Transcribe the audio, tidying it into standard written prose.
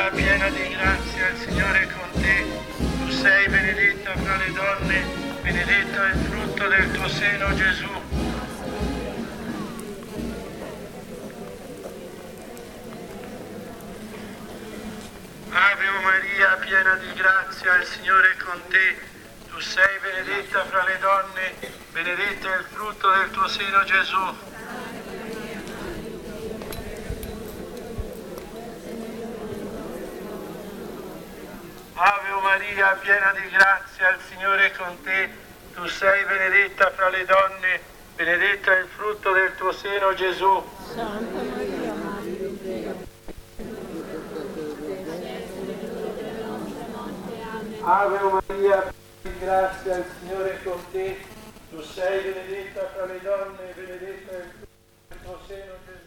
Maria, piena di grazia, il Signore è con te. Tu sei benedetta fra le donne, benedetto è il frutto del tuo seno, Gesù. Ave Maria, piena di grazia, il Signore è con te. Tu sei benedetta fra le donne, benedetto è il frutto del tuo seno, Gesù. Ave Maria, piena di grazia, il Signore è con te. Tu sei benedetta fra le donne, benedetto è il frutto del tuo seno, Gesù. Santa Maria, Madre di Dio. Ave Maria, piena di grazia, il Signore è con te. Tu sei benedetta fra le donne, benedetto è il frutto del tuo seno, Gesù.